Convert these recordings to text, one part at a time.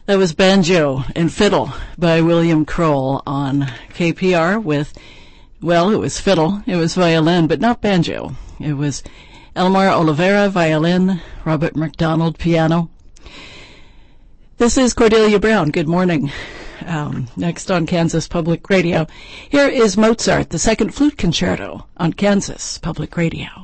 That was Banjo and Fiddle by William Kroll on KPR with, well, it was fiddle, it was violin, but not banjo. It was Elmar Oliveira, violin, Robert McDonald, piano. This is Cordelia Brown. Good morning. Next on Kansas Public Radio, here is Mozart, the Second Flute Concerto on Kansas Public Radio.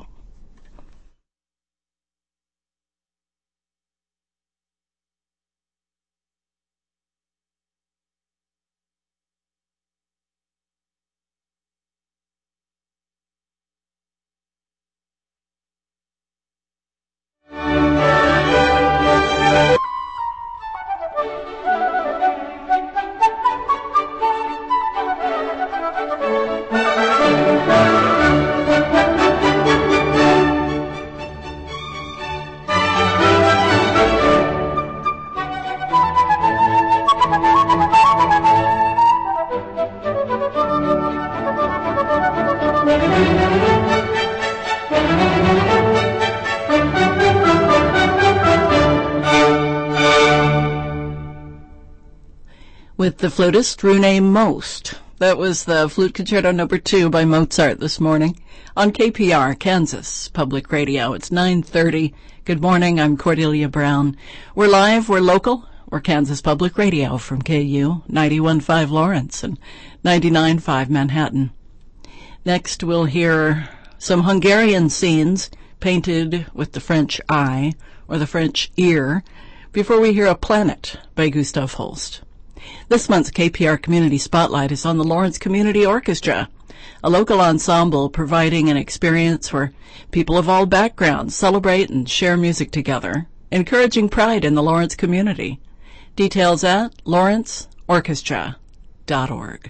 With the flautist Rune Most. That was the Flute Concerto number 2 by Mozart this morning on KPR, Kansas Public Radio. It's 9:30. Good morning, I'm Cordelia Brown. We're live, we're local, we're Kansas Public Radio from KU, 91.5 Lawrence and 99.5 Manhattan. Next we'll hear some Hungarian scenes painted with the French eye, or the French ear, before we hear A Planet by Gustav Holst. This month's KPR Community Spotlight is on the Lawrence Community Orchestra, a local ensemble providing an experience where people of all backgrounds celebrate and share music together, encouraging pride in the Lawrence community. Details at lawrenceorchestra.org.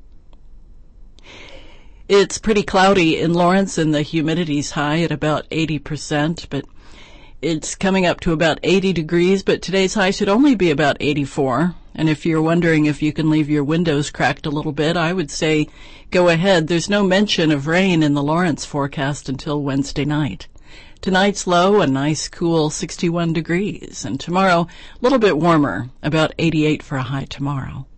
It's pretty cloudy in Lawrence and the humidity's high at about 80%, but it's coming up to about 80 degrees, but today's high should only be about 84. And if you're wondering if you can leave your windows cracked a little bit, I would say go ahead. There's no mention of rain in the Lawrence forecast until Wednesday night. Tonight's low, a nice cool 61 degrees. And tomorrow, a little bit warmer, about 88 for a high tomorrow.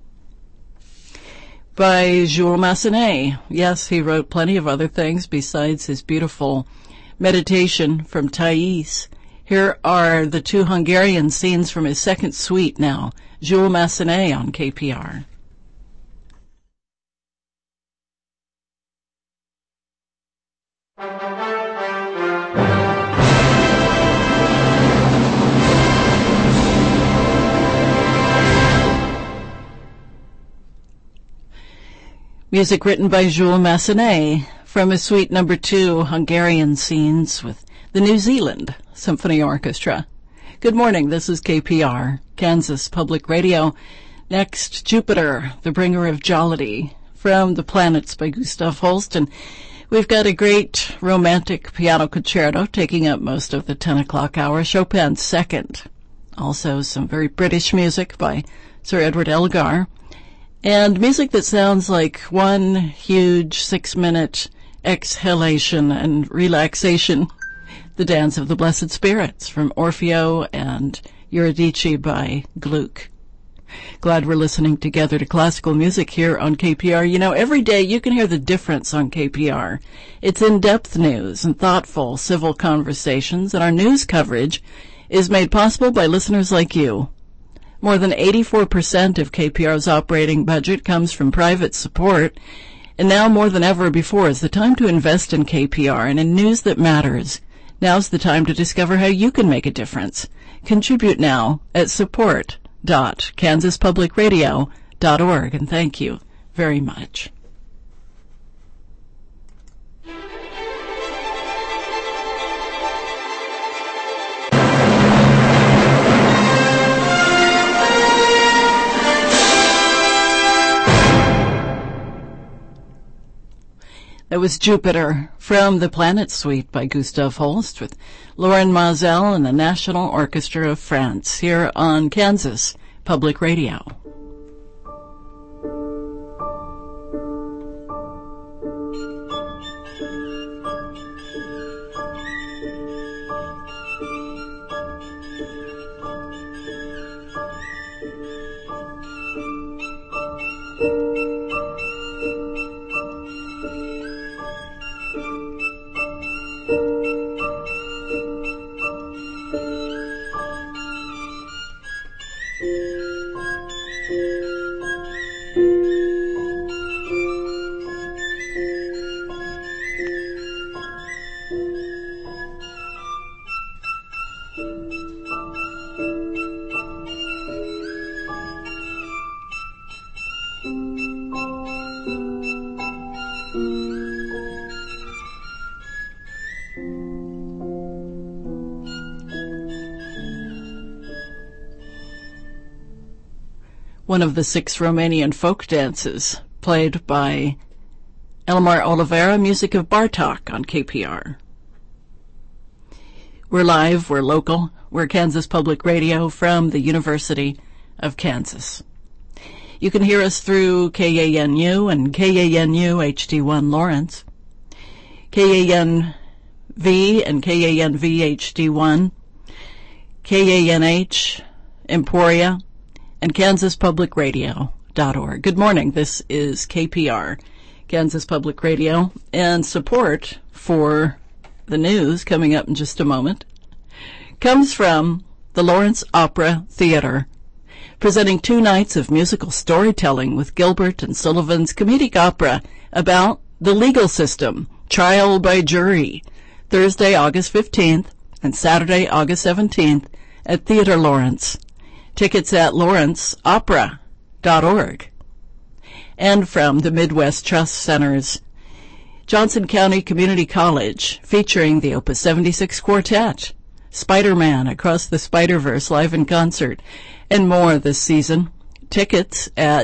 By Jules Massenet. Yes, he wrote plenty of other things besides his beautiful meditation from Thais. Here are the 2 Hungarian scenes from his second suite now. Jules Massenet on KPR. Music written by Jules Massenet from his suite number 2, Hungarian Scenes with the New Zealand Symphony Orchestra. Good morning, this is KPR, Kansas Public Radio. Next, Jupiter, the Bringer of Jollity, from The Planets by Gustav Holst. And we've got a great romantic piano concerto taking up most of the 10 o'clock hour, Chopin's Second. Also some very British music by Sir Edward Elgar. And music that sounds like one huge 6-minute exhalation and relaxation. The Dance of the Blessed Spirits from Orfeo and Eurydice by Gluck. Glad we're listening together to classical music here on KPR. You know, every day you can hear the difference on KPR. It's in-depth news and thoughtful civil conversations, and our news coverage is made possible by listeners like you. More than 84% of KPR's operating budget comes from private support, and now more than ever before is the time to invest in KPR and in news that matters. Now's the time to discover how you can make a difference. Contribute now at support.kansaspublicradio.org, and thank you very much. That was Jupiter from the Planet Suite by Gustav Holst with Lauren Mazel and the National Orchestra of France here on Kansas Public Radio. One of the 6 Romanian folk dances, played by Elmar Oliveira, music of Bartok on KPR. We're live, we're local, we're Kansas Public Radio from the University of Kansas. You can hear us through KANU and KANU HD1 Lawrence, KANV and KANV HD1, KANH Emporia, and kansaspublicradio.org. Good morning. This is KPR, Kansas Public Radio, and support for the news coming up in just a moment comes from the Lawrence Opera Theater, presenting 2 nights of musical storytelling with Gilbert and Sullivan's comedic opera about the legal system, Trial by Jury, Thursday, August 15th and Saturday, August 17th at Theater Lawrence. Tickets at lawrenceopera.org. And from the Midwest Trust Center's Johnson County Community College, featuring the Opus 76 Quartet, Spider-Man Across the Spider-Verse live in concert, and more this season. Tickets at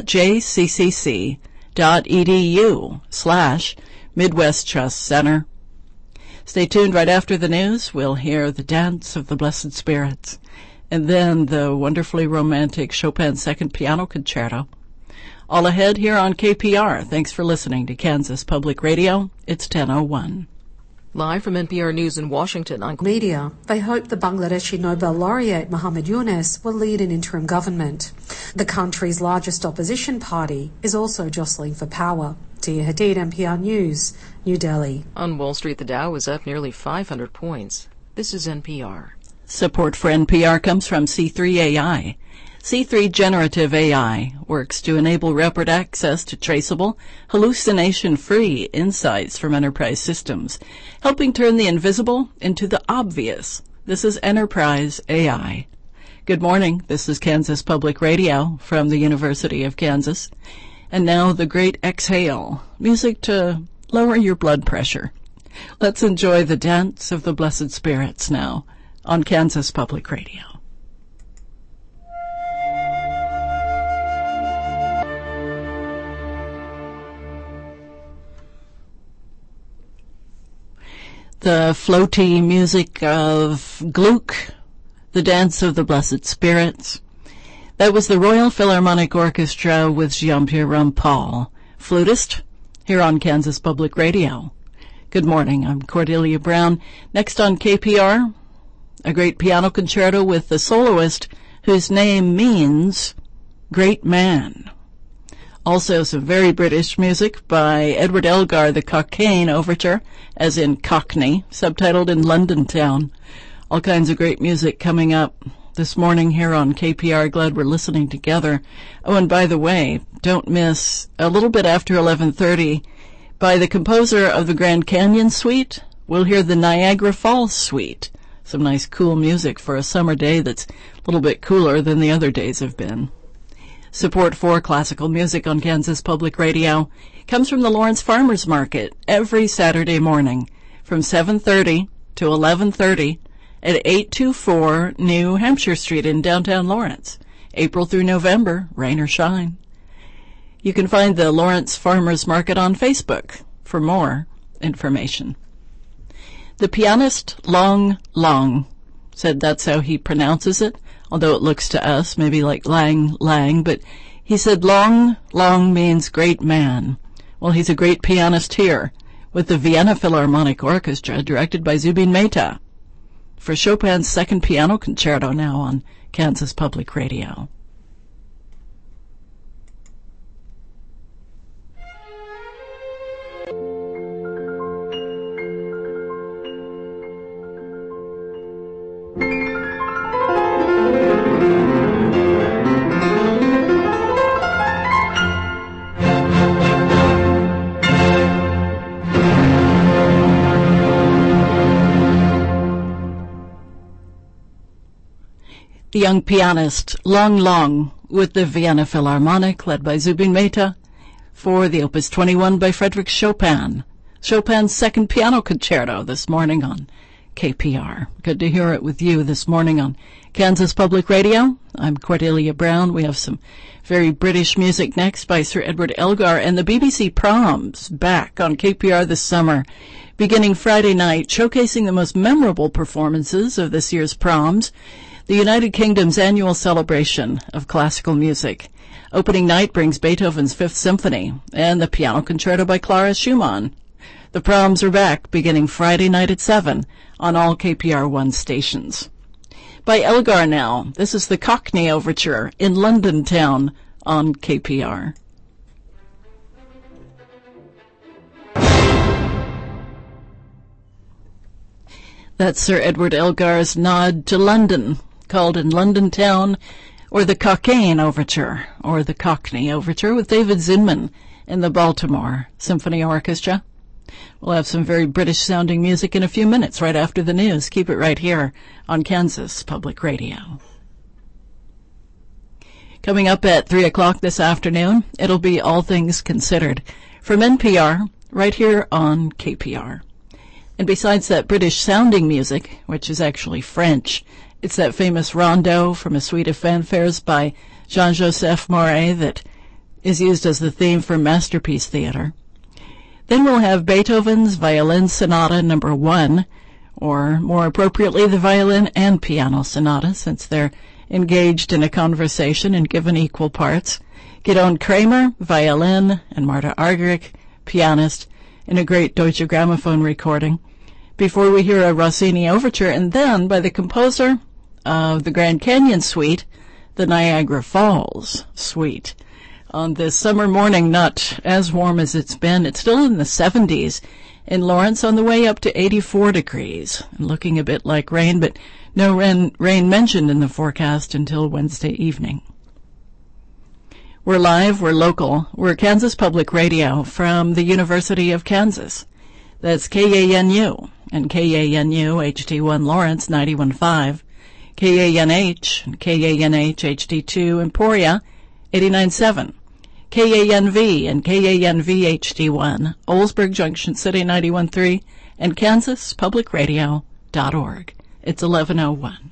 jccc.edu/Midwest Trust Center. Stay tuned. Right after the news, we'll hear the Dance of the Blessed Spirits, and then the wonderfully romantic Chopin Second Piano Concerto. All ahead here on KPR. Thanks for listening to Kansas Public Radio. It's 10:01. Live from NPR News in Washington on Media, they hope the Bangladeshi Nobel laureate Muhammad Yunus will lead an interim government. The country's largest opposition party is also jostling for power. Tia Hadid, NPR News, New Delhi. On Wall Street, the Dow is up nearly 500 points. This is NPR. Support for NPR comes from C3 AI. C3 Generative AI works to enable rapid access to traceable, hallucination-free insights from enterprise systems, helping turn the invisible into the obvious. This is Enterprise AI. Good morning. This is Kansas Public Radio from the University of Kansas. And now the great exhale, music to lower your blood pressure. Let's enjoy the Dance of the Blessed Spirits now on Kansas Public Radio. The floaty music of Gluck, the Dance of the Blessed Spirits. That was the Royal Philharmonic Orchestra with Jean-Pierre Rampal, flutist, here on Kansas Public Radio. Good morning, I'm Cordelia Brown. Next on KPR, a great piano concerto with the soloist whose name means great man. Also some very British music by Edward Elgar, the Cockaigne Overture, as in Cockney, subtitled in London Town. All kinds of great music coming up this morning here on KPR. Glad we're listening together. Oh, and by the way, don't miss a little bit after 11:30 by the composer of the Grand Canyon Suite. We'll hear the Niagara Falls Suite. Some nice cool music for a summer day that's a little bit cooler than the other days have been. Support for classical music on Kansas Public Radio comes from the Lawrence Farmers Market every Saturday morning from 7:30 to 11:30 at 824 New Hampshire Street in downtown Lawrence, April through November, rain or shine. You can find the Lawrence Farmers Market on Facebook for more information. The pianist Long Long said that's how he pronounces it, although it looks to us maybe like Lang Lang, but he said Long Long means great man. Well, he's a great pianist here with the Vienna Philharmonic Orchestra, directed by Zubin Mehta, for Chopin's Second Piano Concerto now on Kansas Public Radio. The young pianist Long Long with the Vienna Philharmonic, led by Zubin Mehta, for the Opus 21 by Frédéric Chopin. Chopin's second piano concerto this morning on KPR. Good to hear it with you this morning on Kansas Public Radio. I'm Cordelia Brown. We have some very British music next by Sir Edward Elgar and the BBC Proms back on KPR this summer, beginning Friday night, showcasing the most memorable performances of this year's Proms, the United Kingdom's annual celebration of classical music. Opening night brings Beethoven's Fifth Symphony and the Piano Concerto by Clara Schumann. The Proms are back beginning Friday night at 7 on all KPR1 stations. By Elgar now, this is the Cockney Overture in London Town on KPR. That's Sir Edward Elgar's nod to London, called in London Town, or the Cockney Overture, or the Cockney Overture with David Zinman and the Baltimore Symphony Orchestra. We'll have some very British-sounding music in a few minutes right after the news. Keep it right here on Kansas Public Radio. Coming up at 3 o'clock this afternoon, it'll be All Things Considered from NPR right here on KPR. And besides that British-sounding music, which is actually French, it's that famous rondo from a suite of fanfares by Jean-Joseph Moret that is used as the theme for Masterpiece Theater. Then we'll have Beethoven's Violin Sonata No. 1, or more appropriately, the Violin and Piano Sonata, since they're engaged in a conversation and given equal parts. Gidon Kramer, violin, and Marta Argerich, pianist, in a great Deutsche Grammophon recording, before we hear a Rossini overture, and then by the composer of the Grand Canyon Suite, the Niagara Falls Suite. On this summer morning, not as warm as it's been. It's still in the 70s in Lawrence, on the way up to 84 degrees, and looking a bit like rain, but no rain mentioned in the forecast until Wednesday evening. We're live, we're local, we're Kansas Public Radio from the University of Kansas. That's KANU, and KANU HD1 Lawrence 91.5, KANH, and KANH HD2 Emporia 89.7. KANV and KANV HD1, Oldsburg Junction City 91.3, and kansaspublicradio.org. It's 11:01.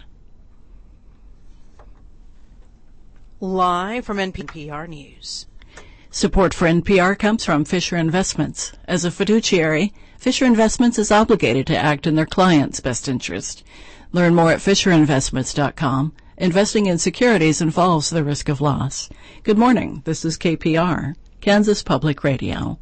Live from NPR News. Support for NPR comes from Fisher Investments. As a fiduciary, Fisher Investments is obligated to act in their clients' best interest. Learn more at FisherInvestments.com. Investing in securities involves the risk of loss. Good morning. This is KPR, Kansas Public Radio.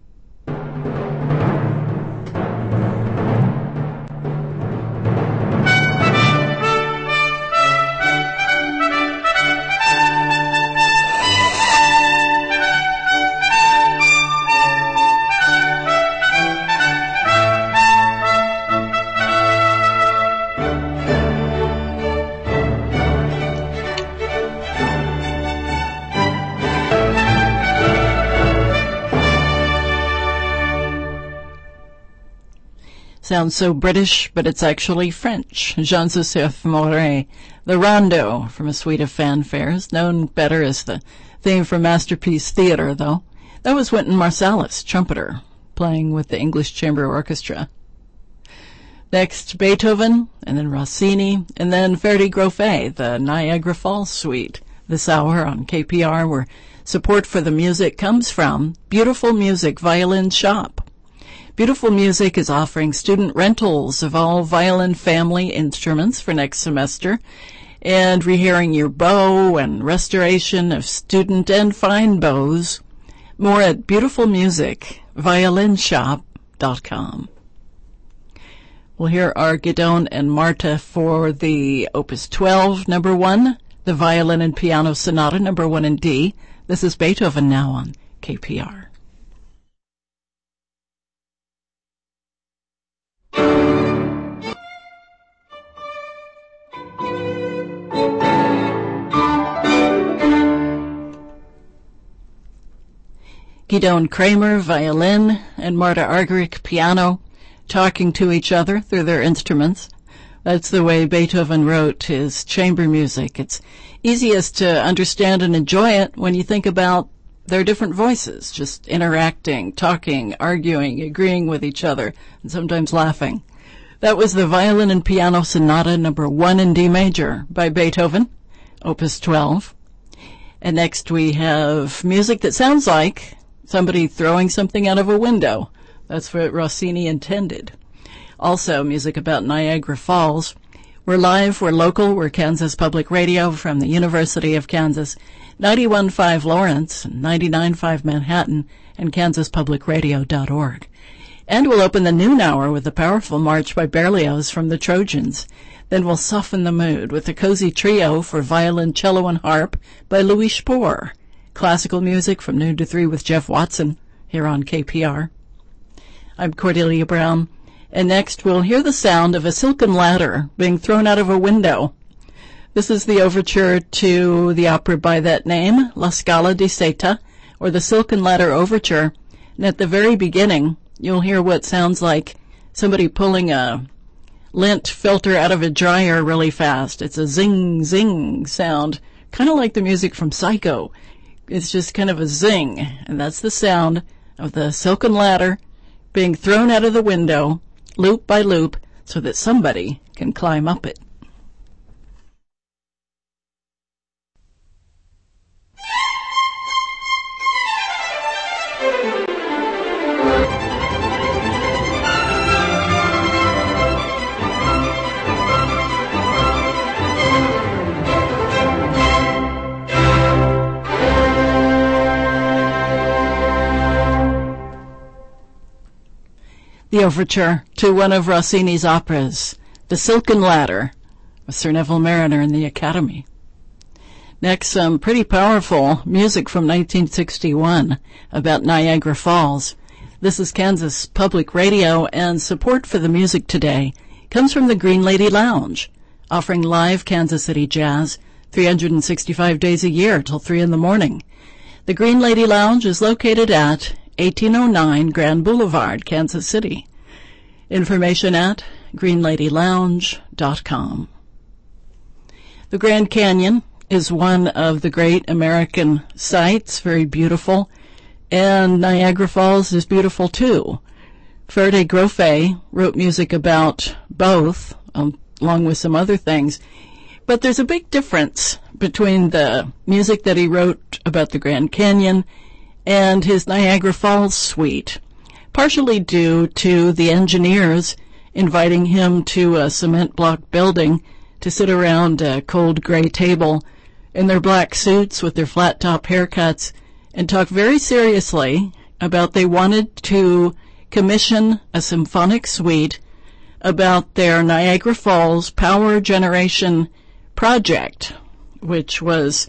Sounds so British, but it's actually French. Jean-Joseph Moret, the rondo from a suite of fanfares, known better as the theme for Masterpiece Theater, though. That was Wynton Marsalis, trumpeter, playing with the English Chamber Orchestra. Next, Beethoven, and then Rossini, and then Verdi-Grofé, the Niagara Falls Suite. This hour on KPR, where support for the music comes from Beautiful Music Violin Shop. Beautiful Music is offering student rentals of all violin family instruments for next semester, and rehearing your bow and restoration of student and fine bows. More at beautifulmusicviolinshop.com. We'll hear our Gidon and Marta for the Opus 12, No. 1, the Violin and Piano Sonata, No. 1 in D. This is Beethoven now on KPR. Gidon Kramer, violin, and Marta Argerich, piano, talking to each other through their instruments, That's the way Beethoven wrote his chamber music. It's easiest to understand and enjoy it when you think about their different voices, just interacting, talking, arguing, agreeing with each other, and sometimes laughing. That was the Violin and Piano Sonata number 1 in D major by Beethoven, Opus 12. And next we have music that sounds like somebody throwing something out of a window. That's what Rossini intended. Also, music about Niagara Falls. We're live, we're local, we're Kansas Public Radio from the University of Kansas, 91.5 Lawrence, 99.5 Manhattan, and kansaspublicradio.org. And we'll open the noon hour with a powerful march by Berlioz from the Trojans. Then we'll soften the mood with a cozy trio for violin, cello, and harp by Louis Spohr. Classical music from noon to 3 with Jeff Watson here on KPR. I'm Cordelia Brown. And next, we'll hear the sound of a silken ladder being thrown out of a window. This is the overture to the opera by that name, La Scala di Seta, or the Silken Ladder Overture. And at the very beginning, you'll hear what sounds like somebody pulling a lint filter out of a dryer really fast. It's a zing, zing sound, kind of like the music from Psycho. It's just kind of a zing, and that's the sound of the silken ladder being thrown out of the window, loop by loop, so that somebody can climb up it. The overture to one of Rossini's operas, The Silken Ladder, with Sir Neville Marriner and the Academy. Next, some pretty powerful music from 1961 about Niagara Falls. This is Kansas Public Radio, and support for the music today comes from the Green Lady Lounge, offering live Kansas City jazz 365 days a year till 3 in the morning. The Green Lady Lounge is located at 1809 Grand Boulevard, Kansas City. Information at greenladylounge.com. The Grand Canyon is one of the great American sights, very beautiful, and Niagara Falls is beautiful too. Ferde Grofe wrote music about both, along with some other things, but there's a big difference between the music that he wrote about the Grand Canyon and his Niagara Falls suite, partially due to the engineers inviting him to a cement block building to sit around a cold gray table in their black suits with their flat top haircuts and talk very seriously about they wanted to commission a symphonic suite about their Niagara Falls power generation project, which was,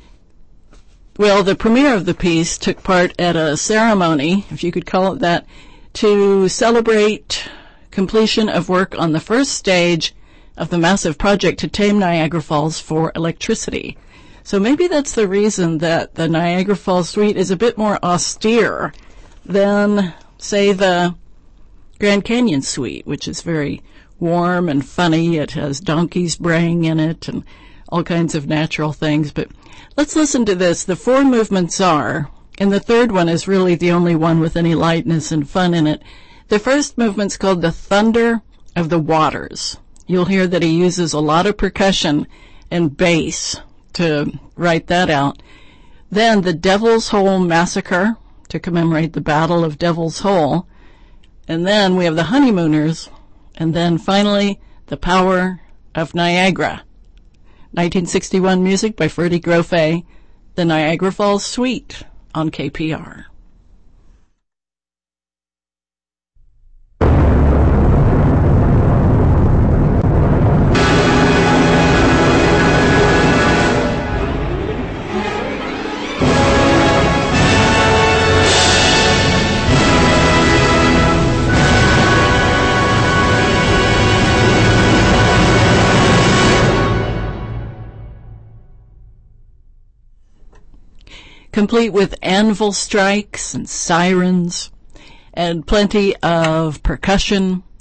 well, the premiere of the piece took part at a ceremony, if you could call it that, to celebrate completion of work on the first stage of the massive project to tame Niagara Falls for electricity. So maybe that's the reason that the Niagara Falls suite is a bit more austere than, say, the Grand Canyon suite, which is very warm and funny. It has donkeys braying in it and all kinds of natural things, but let's listen to this. The 4 movements are, and the third one is really the only one with any lightness and fun in it. The first movement's called The Thunder of the Waters. You'll hear that he uses a lot of percussion and bass to write that out. Then the Devil's Hole Massacre, to commemorate the Battle of Devil's Hole. And then we have the Honeymooners. And then finally, The Power of Niagara. 1961 music by Ferde Grofe, the Niagara Falls Suite on KPR. Complete with anvil strikes and sirens and plenty of percussion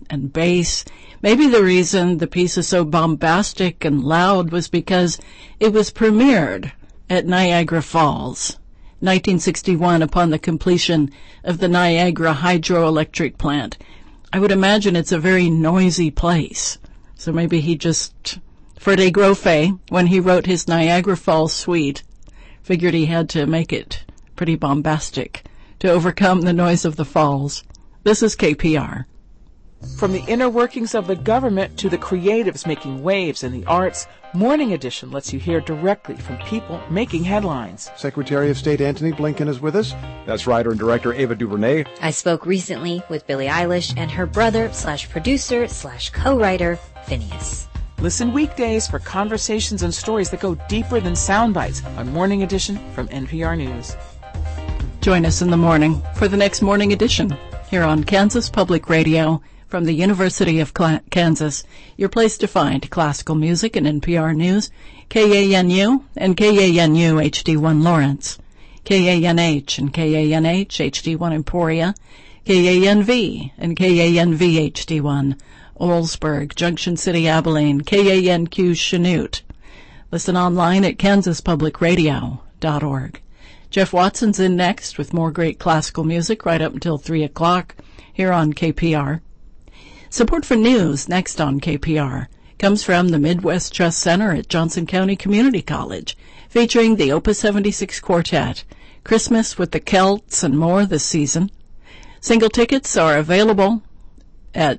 and bass. Maybe the reason the piece is so bombastic and loud was because it was premiered at Niagara Falls, 1961, upon the completion of the Niagara hydroelectric plant. I would imagine it's a very noisy place. So maybe he just, Freddie Grofé, when he wrote his Niagara Falls suite, figured he had to make it pretty bombastic to overcome the noise of the falls. This is KPR. From the inner workings of the government to the creatives making waves in the arts, Morning Edition lets you hear directly from people making headlines. Secretary of State Antony Blinken is with us. That's writer and director Ava DuVernay. I spoke recently with Billie Eilish and her brother/producer/co-writer, Phineas. Listen weekdays for conversations and stories that go deeper than sound bites on Morning Edition from NPR News. Join us in the morning for the next Morning Edition here on Kansas Public Radio from the University of Kansas, your place to find classical music and NPR News, KANU and KANU HD1 Lawrence, KANH and KANH HD1 Emporia, KANV and KANV HD1 Oldsburg, Junction City, Abilene, KANQ Chanute. Listen online at kansaspublicradio.org. Jeff Watson's in next with more great classical music right up until 3 o'clock here on KPR. Support for news next on KPR comes from the Midwest Trust Center at Johnson County Community College, featuring the Opus 76 Quartet, Christmas with the Celts, and more this season. Single tickets are available at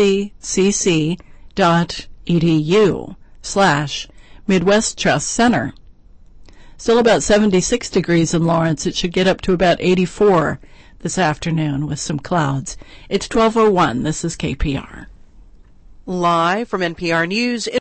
jccc.edu/Midwest Trust Center. Still about 76 degrees in Lawrence. It should get up to about 84 this afternoon with some clouds. It's 12:01. This is KPR. Live from NPR News.